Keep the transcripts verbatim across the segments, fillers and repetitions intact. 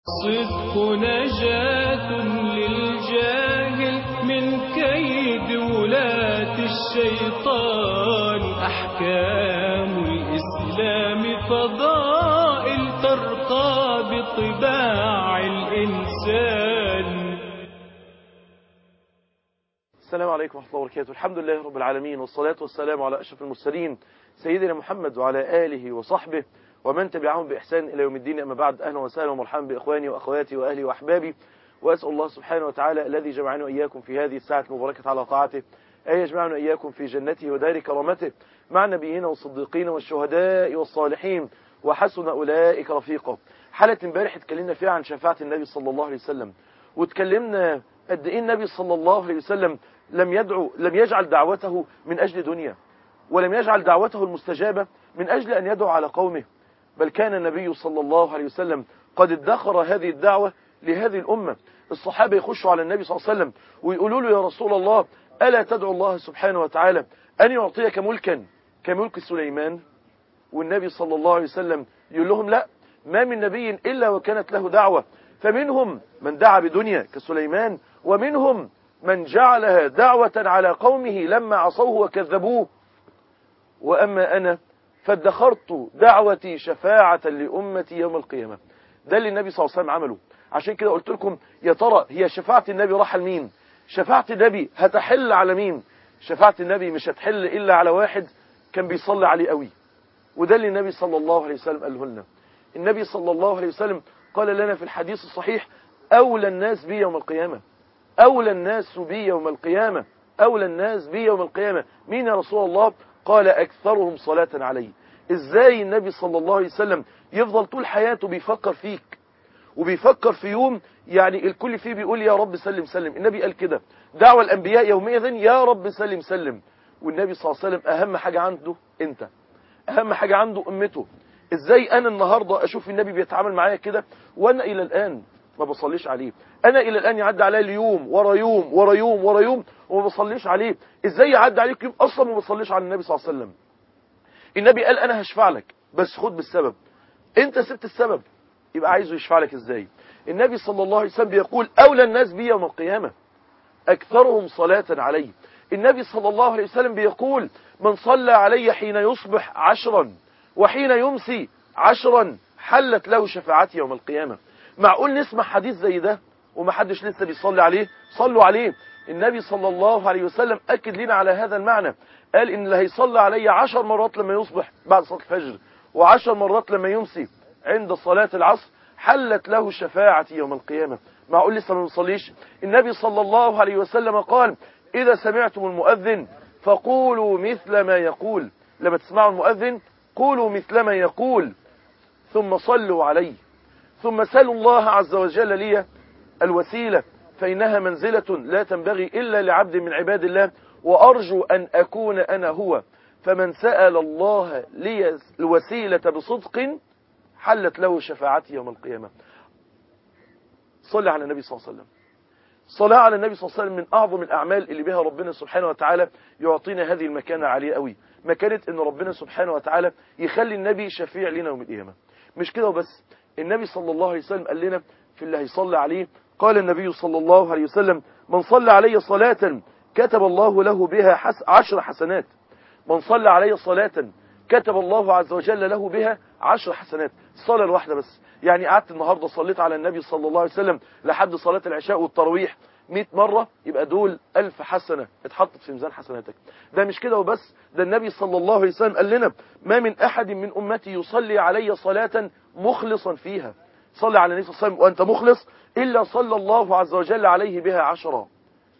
الصدق نجاة للجاهل من كيد ولاة الشيطان. أحكام الإسلام فضائل ترقى بطباع الإنسان. السلام عليكم ورحمة الله وبركاته. الحمد لله رب العالمين، والصلاة والسلام على أشرف المرسلين سيدنا محمد وعلى آله وصحبه ومن تبعهم بإحسان إلى يوم الدين. أما بعد، أهلا وسهلا ومرحبا بإخواني وأخواتي وأهلي وأحبابي، وأسأل الله سبحانه وتعالى الذي جمعنا وإياكم في هذه الساعة المباركة على طاعته أن يجمعنا وإياكم في جنته ودار كرامته مع النبيين والصديقين والشهداء والصالحين وحسن أولئك رفيقا. حلقة امبارح اتكلمنا فيها عن شفاعة النبي صلى الله عليه وسلم، واتكلمنا قد إيه النبي صلى الله عليه وسلم لم يدعو لم يجعل دعوته من أجل دنيا، ولم يجعل دعوته المستجابة من أجل أن يدعو على قومه، بل كان النبي صلى الله عليه وسلم قد ادخر هذه الدعوة لهذه الأمة. الصحابة يخشوا على النبي صلى الله عليه وسلم ويقولوا له: يا رسول الله، ألا تدعو الله سبحانه وتعالى أن يعطيك ملكا كملك سليمان؟ والنبي صلى الله عليه وسلم يقول لهم: لا، ما من نبي إلا وكانت له دعوة، فمنهم من دعا بدنيا كسليمان، ومنهم من جعلها دعوة على قومه لما عصوه وكذبوه، وأما أنا فادخرت دعوتي شفاعة لأمتي يوم القيامة. ده اللي النبي صلى الله عليه وسلم عمله. عشان كده قلت لكم: يا ترى هي شفاعة النبي راح لمين؟ شفاعة النبي هتحل على مين؟ شفاعة النبي مش هتحل إلا على واحد كان بيصلي عليه قوي، وده اللي النبي صلى الله عليه وسلم قاله لنا. النبي صلى الله عليه وسلم قال لنا في الحديث الصحيح: أولى الناس بي يوم القيامة، أولى الناس بي يوم القيامة، أولى الناس بي يوم القيامة. مين يا رسول الله؟ قال: أكثرهم صلاة علي. إزاي النبي صلى الله عليه وسلم يفضل طول حياته بيفكر فيك وبيفكر في يوم يعني الكل فيه بيقول: يا رب سلم سلم. النبي قال كده: دعوة الأنبياء يومئذ يا رب سلم سلم. والنبي صلى الله عليه وسلم أهم حاجة عنده أنت، أهم حاجة عنده أمته. إزاي أنا النهاردة أشوف النبي بيتعامل معايا كده وأنا إلى الآن ما بصليش عليه؟ أنا إلى الآن يعدي عليا اليوم ورا يوم ورا يوم ورا يوم وما بصليش عليه. إزاي يعدي عليك يوم أصلا ما بصليش على النبي صلى الله عليه وسلم؟ النبي قال: أنا هشفع لك بس خد بالسبب. أنت سبت السبب، يبقى عايزه يشفع لك إزاي؟ النبي صلى الله عليه وسلم بيقول: أولى الناس بي يوم القيامة أكثرهم صلاة علي. النبي صلى الله عليه وسلم بيقول: من صلى علي حين يصبح عشرا وحين يمسي عشرا حلت له شفاعتي يوم القيامة. معقول نسمع حديث زي ده ومحدش لسه بيصلي عليه؟ صلوا عليه. النبي صلى الله عليه وسلم أكد لنا على هذا المعنى، قال: إن اللي هيصلي علي عشر مرات لما يصبح بعد صلاة الفجر وعشر مرات لما يمسي عند صلاة العصر حلت له شفاعتي يوم القيامة. معقول لسه ما بنصليش؟ النبي صلى الله عليه وسلم قال: إذا سمعتم المؤذن فقولوا مثل ما يقول. لما تسمعوا المؤذن قولوا مثل ما يقول، ثم صلوا عليه، ثم سألوا الله عز وجل لي الوسيلة، فإنها منزلة لا تنبغي إلا لعبد من عباد الله، وأرجو أن أكون أنا هو. فمن سأل الله لي الوسيلة بصدق حلت له شفاعتي يوم القيامة. صلى على النبي صلى الله عليه وسلم. صلاة على النبي صلى الله عليه وسلم من أعظم الأعمال اللي بها ربنا سبحانه وتعالى يعطينا هذه المكانة عالية قوي، مكانة أن ربنا سبحانه وتعالى يخلي النبي شفيع لنا يوم القيامة. مش كده وبس، النبي صلى الله عليه وسلم قال لنا في اللي هيصلي عليه، قال النبي صلى الله عليه وسلم: من صلى علي صلاة كتب الله له بها حس عشر حسنات. من صلى علي صلاة كتب الله عز وجل له بها عشر حسنات. الصلاة الواحدة بس، يعني قعدت النهاردة صليت على النبي صلى الله عليه وسلم لحد صلاة العشاء والتراويح مئة مرة، يبقى دول ألف حسنة اتحطت في ميزان حسناتك. ده مش كده وبس، ده النبي صلى الله عليه وسلم قال لنا: ما من أحد من أمتي يصلي علي صلاة مخلصا فيها، صلي على النبي صلى الله عليه وسلم وأنت مخلص، إلا صلى الله عز وجل عليه بها عشرة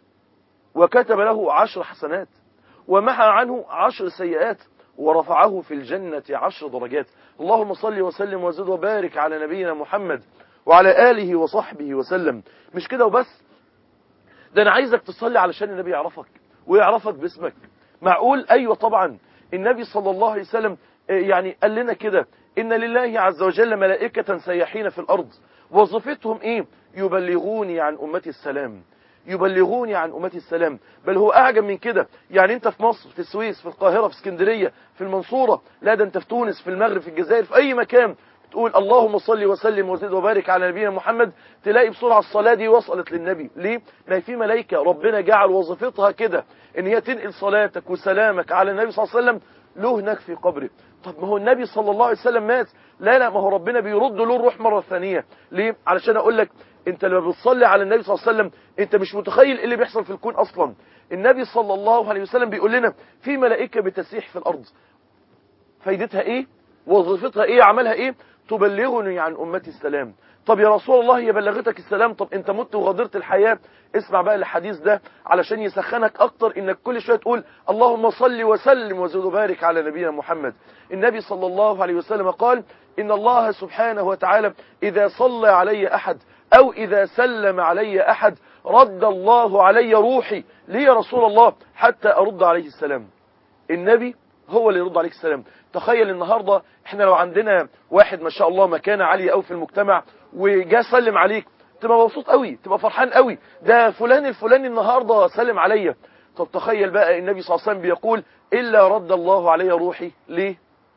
وكتب له عشر حسنات ومحى عنه عشر سيئات ورفعه في الجنة عشر درجات. اللهم صل وسلم وزد وبارك على نبينا محمد وعلى آله وصحبه وسلم. مش كده وبس، ده أنا عايزك تصلي علشان النبي يعرفك ويعرفك باسمك. معقول؟ أيوة طبعا. النبي صلى الله عليه وسلم يعني قال لنا كده: إن لله عز وجل ملائكة سياحين في الأرض، وظيفتهم إيه؟ يبلغوني عن أمتي السلام، يبلغوني عن أمتي السلام. بل هو أعجب من كده، يعني أنت في مصر، في السويس، في القاهرة، في اسكندرية، في المنصورة، لا ده أنت في تونس، في المغرب، في الجزائر، في أي مكان، تقول اللهم صل وسلم وزد وبارك على نبينا محمد، تلاقي بسرعة الصلاة دي وصلت للنبي. ليه؟ ما في ملائكة ربنا جعل وظيفتها كده ان هي تنقل صلاتك وسلامك على النبي صلى الله عليه وسلم له هناك في قبره. طب ما هو النبي صلى الله عليه وسلم مات، لا لا ما هو ربنا بيرد له الروح مرة ثانية. ليه؟ علشان اقول لك انت لما بتصلي على النبي صلى الله عليه وسلم انت مش متخيل ايه اللي بيحصل في الكون اصلا. النبي صلى الله عليه وسلم بيقول لنا في ملائكة بتسيح في الارض، فايدتها ايه؟ وظيفتها ايه؟ عملها ايه؟ تبلغني عن امتي السلام. طب يا رسول الله هي بلغتك السلام، طب انت مت وغادرت الحياة. اسمع بقى الحديث ده علشان يسخنك اكتر انك كل شوية تقول اللهم صل وسلم وزد وبارك على نبينا محمد. النبي صلى الله عليه وسلم قال ان الله سبحانه وتعالى اذا صلى علي احد او اذا سلم علي احد رد الله علي روحي. ليه يا رسول الله؟ حتى ارد عليه السلام. النبي هو اللي يرد عليك السلام. تخيل النهاردة احنا لو عندنا واحد ما شاء الله مكانة عالية قوي في المجتمع وجا سلم عليك، تبقى مبسوط قوي، تبقى فرحان قوي، ده فلان الفلاني النهاردة سلم عليا. طب تخيل بقى النبي صلى الله عليه وسلم بيقول إلا رد الله علي روحي. ليه؟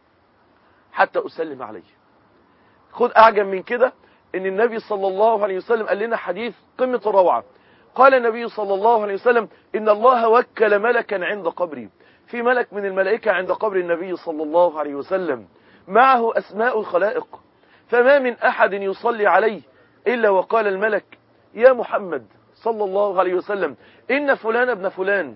حتى أسلم عليه. خد أعجب من كده ان النبي صلى الله عليه وسلم قال لنا حديث قمة الروعة. قال النبي صلى الله عليه وسلم إن الله وكل ملكا عند قبري. في ملك من الملائكة عند قبر النبي صلى الله عليه وسلم معه أسماء الخلائق، فما من أحد يصلي عليه إلا وقال الملك يا محمد صلى الله عليه وسلم إن فلان ابن فلان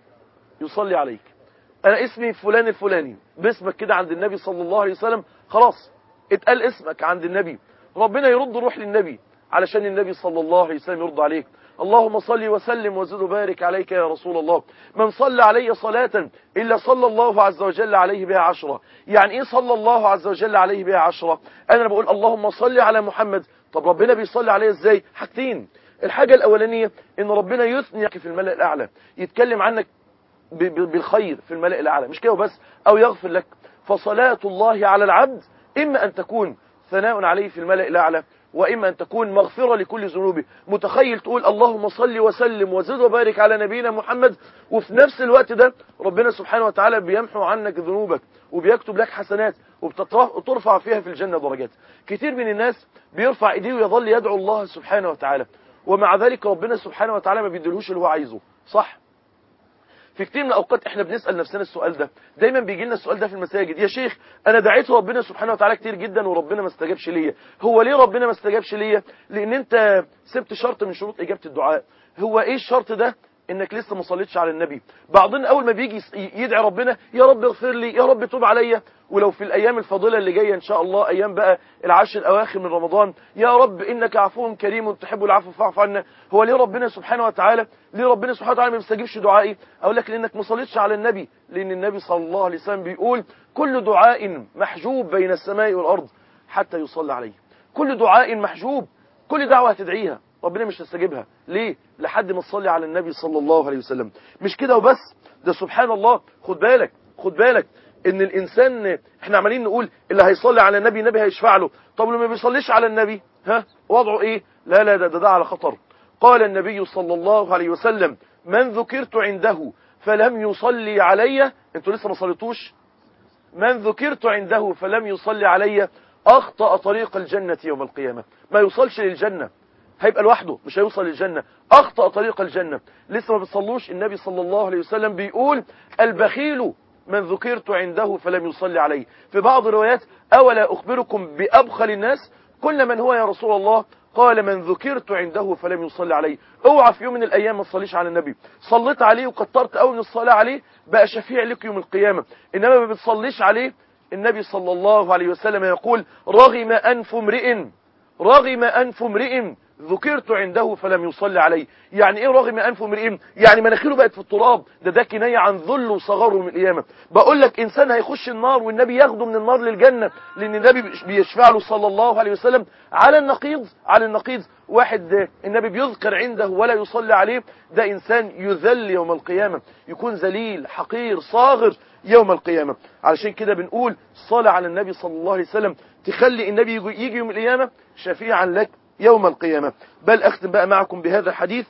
يصلي عليك. أنا اسمي فلان الفلاني، باسمك كده عند النبي صلى الله عليه وسلم، خلاص اتقال اسمك عند النبي، ربنا يرد روح للنبي علشان النبي صلى الله عليه وسلم يرد عليك. اللهم صل وسلم وزد وبارك عليك يا رسول الله. من صلى علي صلاة إلا صلى الله عز وجل عليه بها عشرة. يعني إيه صلى الله عز وجل عليه بها عشرة؟ أنا بقول اللهم صل على محمد. طب ربنا بيصلي عليه إزاي؟ حاجتين. الحاجة الأولانية إن ربنا يثنيك في الملأ الأعلى، يتكلم عنك بالخير في الملأ الأعلى، مش كده بس، أو يغفر لك. فصلاة الله على العبد إما أن تكون ثناء عليه في الملأ الأعلى، وإما أن تكون مغفرة لكل ذنوبه. متخيل تقول اللهم صل وسلم وزد وبارك على نبينا محمد، وفي نفس الوقت ده ربنا سبحانه وتعالى بيمحو عنك ذنوبك وبيكتب لك حسنات وبترفع فيها في الجنة درجات. كتير من الناس بيرفع ايديه ويظل يدعو الله سبحانه وتعالى، ومع ذلك ربنا سبحانه وتعالى ما بيديلهوش اللي هو عايزه. صح؟ في كتير من الأوقات احنا بنسأل نفسنا السؤال ده، دايما بيجي لنا السؤال ده في المساجد، يا شيخ انا دعيت ربنا سبحانه وتعالى كتير جدا وربنا ما استجابش ليا. هو ليه ربنا ما استجابش ليا؟ لان انت سبت شرط من شروط اجابة الدعاء. هو ايه الشرط ده؟ انك لسه ما صليتش على النبي. بعضنا اول ما بيجي يدعي ربنا يا رب اغفر لي، يا رب توب عليا، ولو في الايام الفاضله اللي جايه ان شاء الله ايام بقى العشر الاواخر من رمضان، يا رب انك عفو كريم تحب العفو فاعف عنا. هو ليه ربنا سبحانه وتعالى ليه ربنا سبحانه وتعالى ما بيستجيبش دعائي؟ اقول لك لانك ما صليتش على النبي. لان النبي صلى الله عليه وسلم بيقول كل دعاء محجوب بين السماء والارض حتى يصلى عليه. كل دعاء محجوب، كل دعوه هتدعيها ربنا مش هيستجيبها. ليه؟ لحد ما تصلي على النبي صلى الله عليه وسلم. مش كده وبس، ده سبحان الله، خد بالك خد بالك ان الانسان احنا عمالين نقول اللي هيصلي على النبي النبي هيشفع له. طب لما بيصليش على النبي ها وضعه ايه؟ لا لا ده ده, ده على خطر. قال النبي صلى الله عليه وسلم من ذكرت عنده فلم يصلي علي، انتوا لسه ما صليتوش، من ذكرت عنده فلم يصلي علي اخطأ طريق الجنة يوم القيامة. ما يوصلش للجنة، هيبقى لوحده مش هيوصل للجنة، أخطأ طريق الجنة. لسه ما بتصلوش. النبي صلى الله عليه وسلم بيقول البخيل من ذكرت عنده فلم يصلي عليه. في بعض الروايات أولا أخبركم بأبخل الناس؟ كل من هو يا رسول الله؟ قال من ذكرت عنده فلم يصلي عليه. اوعى في يوم من الأيام ما تصليش على النبي. صليت عليه وكترت قوي من الصلاة عليه بقى شفيع لك يوم القيامة، إنما ما بتصليش عليه. النبي صلى الله عليه وسلم يقول رغم أنف امرئ رغم أنف امرئ ذكرت عنده فلم يصلي عليه. يعني ايه رغم انف امرئ؟ يعني مناخيره بقت في التراب. ده ده كنايه عن ذل وصغره من القيامه. بقول لك انسان هيخش النار والنبي ياخده من النار للجنه لان النبي بيشفع له صلى الله عليه وسلم. على النقيض على النقيض واحد النبي بيذكر عنده ولا يصلي عليه، ده انسان يذل يوم القيامه، يكون ذليل حقير صاغر يوم القيامه. علشان كده بنقول الصلاه على النبي صلى الله عليه وسلم تخلي النبي يجي يوم القيامه شفيعا لك يوم القيامة. بل أختم بقى معكم بهذا الحديث.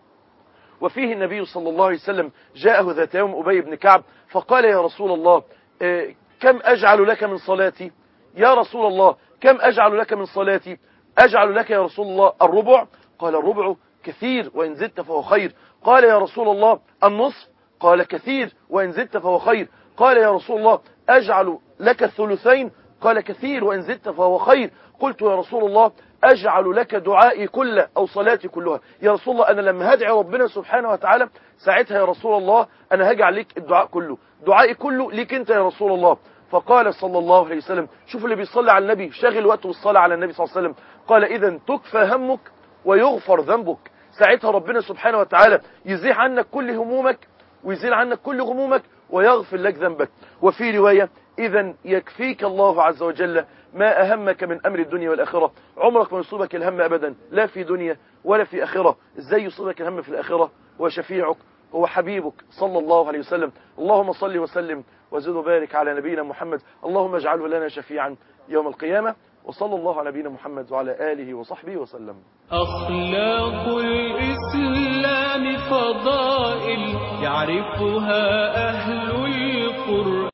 وفيه النبي صلى الله عليه وسلم جاءه ذات يوم أبي بن كعب فقال يا رسول الله كم أجعل لك من صلاتي؟ يا رسول الله كم أجعل لك من صلاتي؟ أجعل لك يا رسول الله الربع؟ قال الربع كثير وإن زدت فهو خير. قال يا رسول الله النصف؟ قال كثير وإن زدت فهو خير. قال يا رسول الله أجعل لك الثلثين؟ قال كثير وإن زدت فهو خير. قلت يا رسول الله أجعل لك دعائي كله أو صلاتي كلها؟ يا رسول الله أنا لما هدعي ربنا سبحانه وتعالى ساعتها يا رسول الله أنا هجعل لك الدعاء كله، دعائي كله ليك أنت يا رسول الله. فقال صلى الله عليه وسلم، شوف اللي بيصلي على النبي شاغل وقته بالصلاة على النبي صلى الله عليه وسلم، قال إذا تكفى همك ويغفر ذنبك. ساعتها ربنا سبحانه وتعالى يزيح عنك كل همومك ويزيل عنك كل غمومك ويغفر لك ذنبك. وفي رواية إذا يكفيك الله عز وجل ما أهمك من أمر الدنيا والآخرة. عمرك ما يصيبك الهم أبدا، لا في دنيا ولا في آخرة. إزاي يصيبك الهم في الآخرة وشفيعك هو حبيبك صلى الله عليه وسلم؟ اللهم صل وسلم وزد وبارك على نبينا محمد، اللهم اجعله لنا شفيعا يوم القيامة. وصلى الله على نبينا محمد وعلى آله وصحبه وسلم. أخلاق الإسلام فضائل يعرفها أهل القرآن.